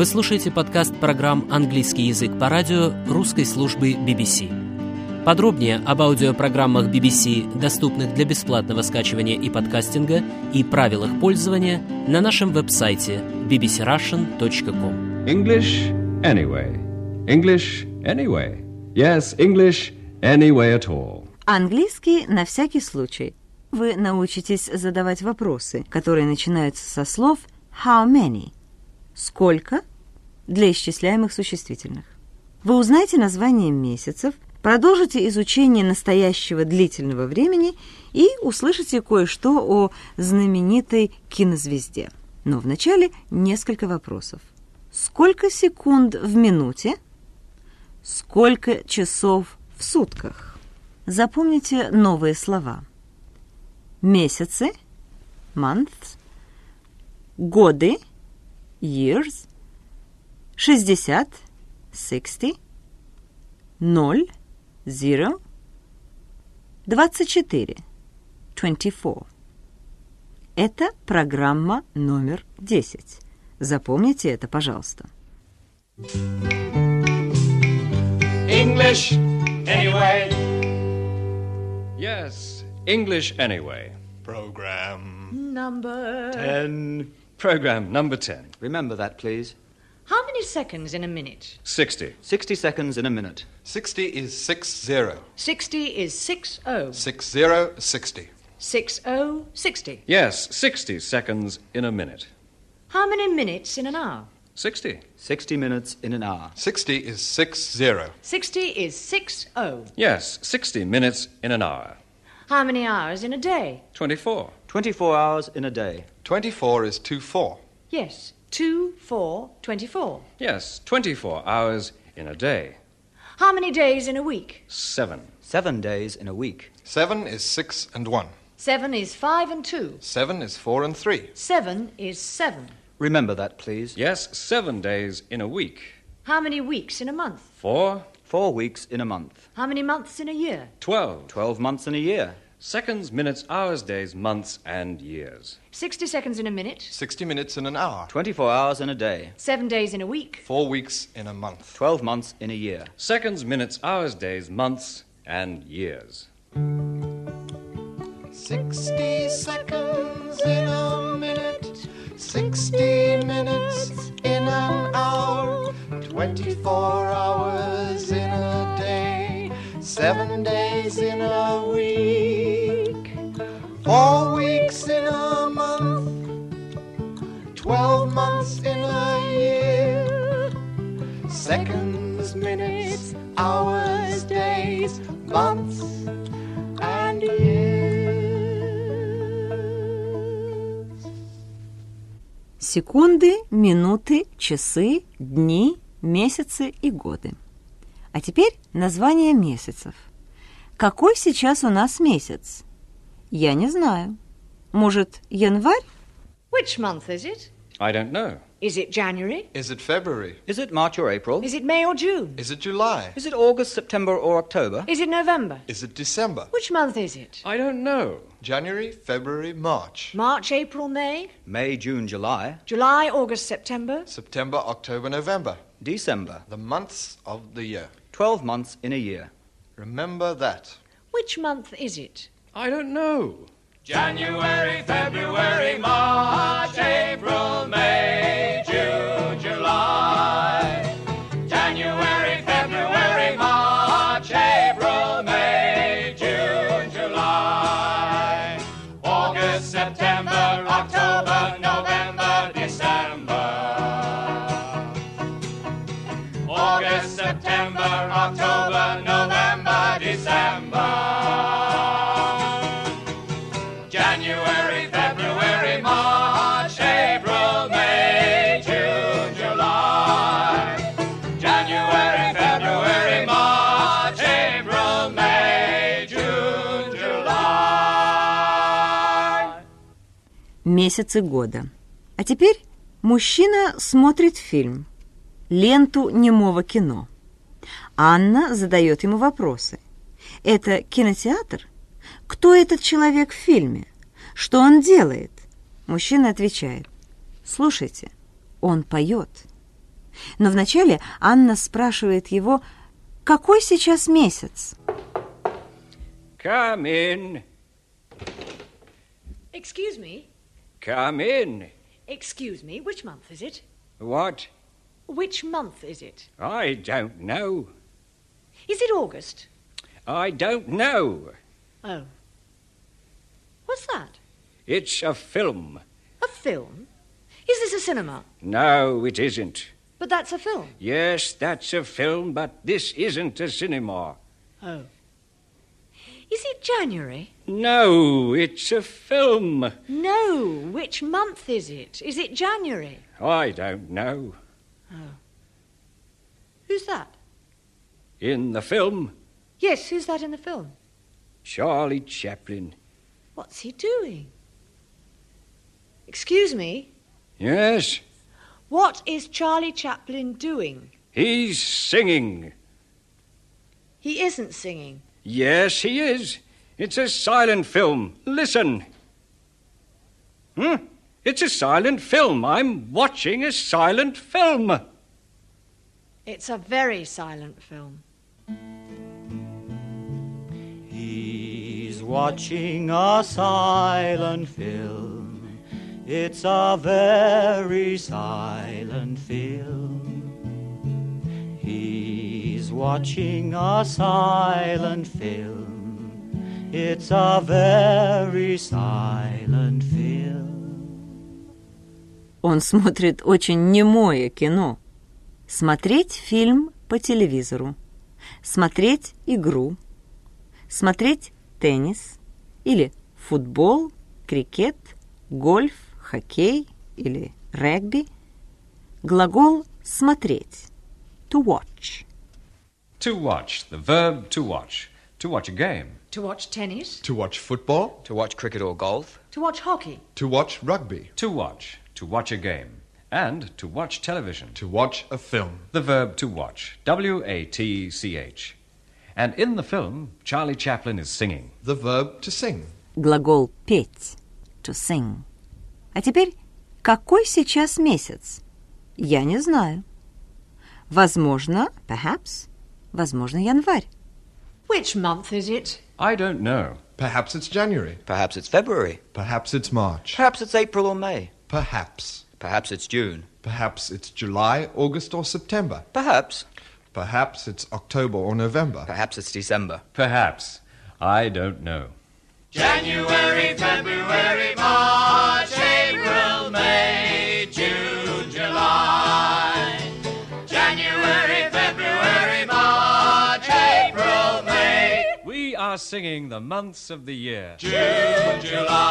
Вы слушаете подкаст программ «Английский язык по радио» русской службы BBC. Подробнее об аудиопрограммах BBC, доступных для бесплатного скачивания и подкастинга, и правилах пользования на нашем веб-сайте bbcrussian.com. English anyway. English anyway. Yes, English anyway at all. Английский на всякий случай. Вы научитесь задавать вопросы, которые начинаются со слов «how many» – «сколько» для исчисляемых существительных. Вы узнаете название месяцев, продолжите изучение настоящего длительного времени и услышите кое-что о знаменитой кинозвезде. Но вначале несколько вопросов. Сколько секунд в минуте? Сколько часов в сутках? Запомните новые слова. Месяцы – months, годы – years, 60 – 60, 0 – 0, 24 – 24. Это программа номер 10. Запомните это, пожалуйста. English anyway. Yes, English anyway. Program Number 10. Program number 10. Remember that, please. How many seconds in a minute? 60. 60 seconds in a minute. 60 is 60. 60 is 60. 60, 60. 60, 60. Yes, 60 seconds in a minute. How many minutes in an hour? 60. 60 minutes in an hour. 60 is 60. 60 is 60. Yes, 60 minutes in an hour. How many hours in a day? 24. 24 hours in a day. 24 is 24. Yes, 2, 4, 24. Yes, 24 hours in a day. How many days in a week? 7. 7 days in a week. 7 is 6 and 1. 7 is 5 and 2. 7 is 4 and 3. 7 is 7. Remember that, please. Yes, 7 days in a week. How many weeks in a month? 4. 4 weeks in a month. How many months in a year? 12. 12 months in a year. Seconds, minutes, hours, days, months, and years. 60 seconds in a minute. 60 minutes in an hour. 24 hours in a day. 7 days in a week. 4 weeks in a month. 12 months in a year. Seconds, minutes, hours, days, months, and years. 60 seconds in a minute. 60 minutes in an hour. 24 hours in a day. 7 days in a week. 4 weeks in a month. 12 months in a year. Seconds, minutes, hours, days, months, and years. Секунды, минуты, часы, дни, месяцы и годы. А теперь название месяцев. Какой сейчас у нас месяц? Я не знаю. Может, январь? Which month is it? I don't know. Is it January? Is it February? Is it March or April? Is it May or June? Is it July? Is it August, September, or October? Is it November? Is it December? Which month is it? I don't know. January, February, March. March, April, May? May, June, July. July, August, September? September, October, November. December. The months of the year. 12 months in a year. Remember that. Which month is it? I don't know. January, February, March, April, May, June, July. January, February, March, April, May, June, July. August, September, October, November, December. August, September, October, November, December. January, February, March, April, May, June, July. January, February, March, April, May, June, July. Месяцы года. А теперь мужчина смотрит фильм, ленту немого кино. Анна задает ему вопросы. Это кинотеатр? Кто этот человек в фильме? Что он делает? Мужчина отвечает. Слушайте, он поет. Но вначале Анна спрашивает его, какой сейчас месяц. Come in. Excuse me? Come in. Excuse me, which month is it? What? Which month is it? I don't know. Is it August? I don't know. Oh. What's that? It's a film. A film? Is this a cinema? No, it isn't. But that's a film. Yes, that's a film, but this isn't a cinema. Oh. Is it January? No, it's a film. No. Which month is it? Is it January? I don't know. Oh. Who's that? In the film, Yes, who's that in the film? Charlie Chaplin. What's he doing? Excuse me? Yes, What is Charlie Chaplin doing? he's singing. He isn't singing. Yes, he is. It's a silent film. Listen. It's a silent film. I'm watching a silent film. It's a very silent film. He's watching a silent film. It's a very silent film. He's watching a silent film. It's a very silent film. Он смотрит очень немое кино. Смотреть фильм по телевизору. Смотреть игру. Смотреть теннис. Или футбол, крикет, гольф, хоккей или регби. Глагол «смотреть». To watch. To watch, the verb to watch. To watch a game. To watch tennis. To watch football. To watch cricket or golf. To watch hockey. To watch rugby. To watch a game. And to watch television. To watch a film. The verb to watch. W-A-T-C-H. And in the film, Charlie Chaplin is singing. The verb to sing. Глагол «петь». To sing. А теперь, какой сейчас месяц? Я не знаю. Возможно, perhaps, возможно, январь. Which month is it? I don't know. Perhaps it's January. Perhaps it's February. Perhaps it's March. Perhaps it's April or May. Perhaps. Perhaps it's June. Perhaps it's July, August, or September. Perhaps. Perhaps it's October or November. Perhaps it's December. Perhaps. I don't know. January, February, March, April, May, June, July. January, February, March, April, May. We are singing the months of the year. June,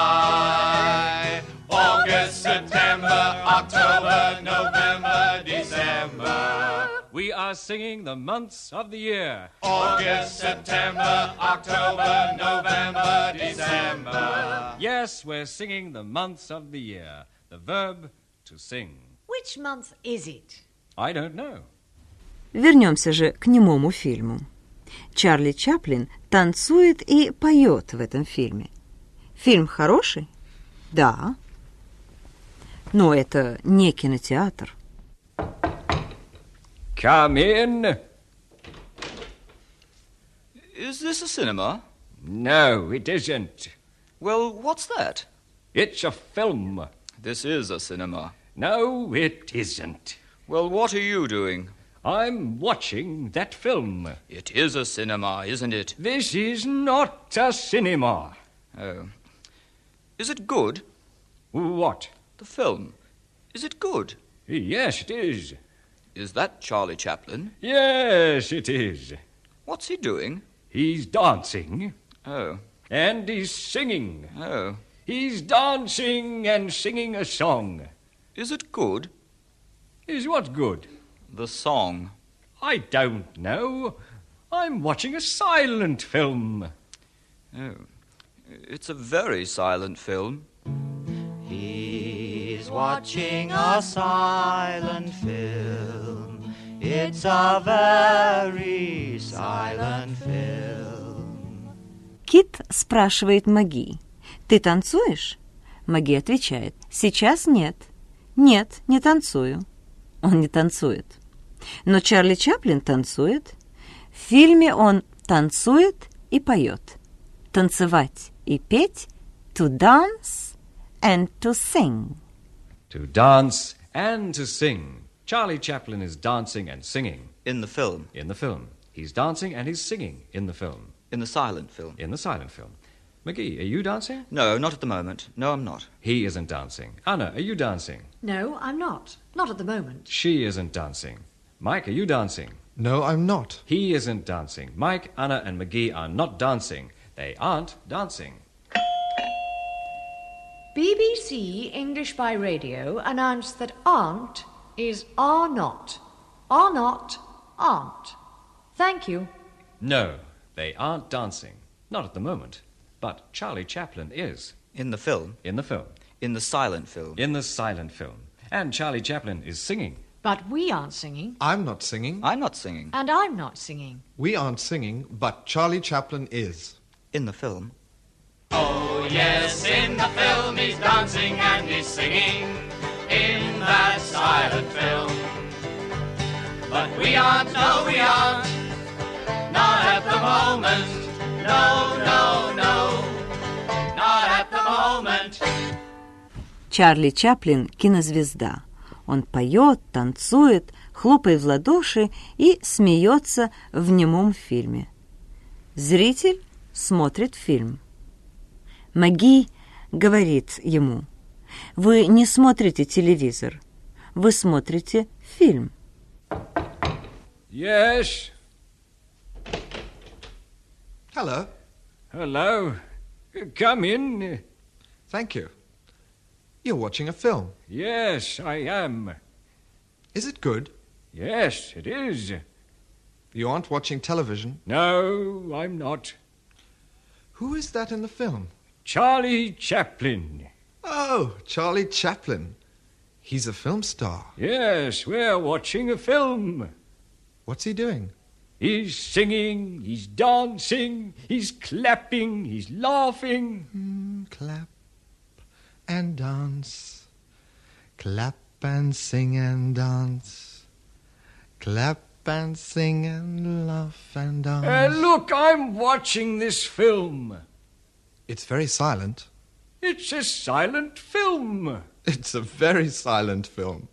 July, August, September, October, November, December. We are singing the months of the year. August, September, October, November, December. Yes, we're singing the months of the year. The verb to sing. Which month is it? I don't know. Вернемся же к немому фильму. Чарли Чаплин танцует и поет в этом фильме. Фильм хороший? Да. Но это не кинотеатр. Come in. Is this a cinema? No, it isn't. Well, what's that? It's a film. This is a cinema. No, it isn't. Well, what are you doing? I'm watching that film. It is a cinema, isn't it? This is not a cinema. Oh. Is it good? What? The film. Is it good? Yes, it is. Is that Charlie Chaplin? Yes, it is. What's he doing? He's dancing. Oh. And he's singing. Oh. He's dancing and singing a song. Is it good? Is what good? The song. I don't know. I'm watching a silent film. Oh. It's a very silent film. He's watching a silent film. It's a very silent film. Кит спрашивает Маги: «Ты танцуешь?» Маги отвечает: «Сейчас нет». «Нет, не танцую». он не танцует. Но Чарли Чаплин танцует. В фильме он танцует и поет. Танцевать и петь – to dance and to sing. To dance and to sing. Charlie Chaplin is dancing and singing. In the film. In the film. He's dancing and he's singing in the film. In the silent film. In the silent film. McGee, are you dancing? No, not at the moment. No, I'm not. He isn't dancing. Anna, are you dancing? No, I'm not. Not at the moment. She isn't dancing. Mike, are you dancing? No, I'm not. He isn't dancing. Mike, Anna, and McGee are not dancing. They aren't dancing. BBC English by Radio announced that aren't is are not. Are not, aren't. Thank you. No, they aren't dancing. Not at the moment. But Charlie Chaplin is. In the film. In the film. In the silent film. In the silent film. And Charlie Chaplin is singing. But we aren't singing. I'm not singing. I'm not singing. And I'm not singing. We aren't singing, but Charlie Chaplin is. In the film. Oh yes, in the film he's dancing and he's singing in that silent film. But we aren't, no we aren't, not at the moment, no, no, no, not at the moment. Чарли Чаплин – кинозвезда. Он поет, танцует, хлопает в ладоши и смеется в немом фильме. Зритель смотрит фильм. Маги говорит ему: «Вы не смотрите телевизор, вы смотрите фильм». Yes. Hello. Hello. Come in. Thank you. You're watching a film. Yes, I am. Is it good? Yes, it is. You aren't watching television. No, I'm not. Who is that in the film? Charlie Chaplin. Oh, Charlie Chaplin. He's a film star. Yes, we're watching a film. What's he doing? He's singing, he's dancing, he's clapping, he's laughing. Clap and dance. Clap and sing and dance. Clap and sing and laugh and dance. Look, I'm watching this film. It's very silent. It's a silent film. It's a very silent film.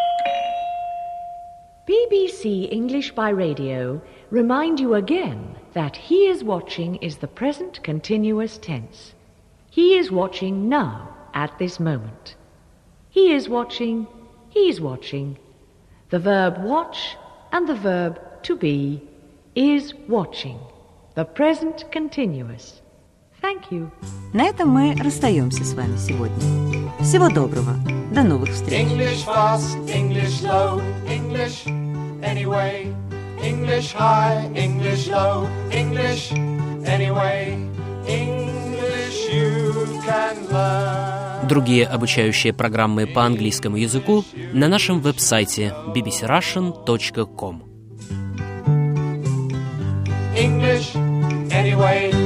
BBC English by Radio remind you again that he is watching is the present continuous tense. He is watching now at this moment. He is watching, he's watching. The verb watch and the verb to be is watching. The present continuous. Thank you. На этом мы расстаемся с вами сегодня. Всего доброго. До новых встреч. English fast, English slow, English anyway. English high, English low, English anyway. English you can learn. Другие обучающие программы по английскому языку на нашем веб-сайте bbcrussian.com. English anyway.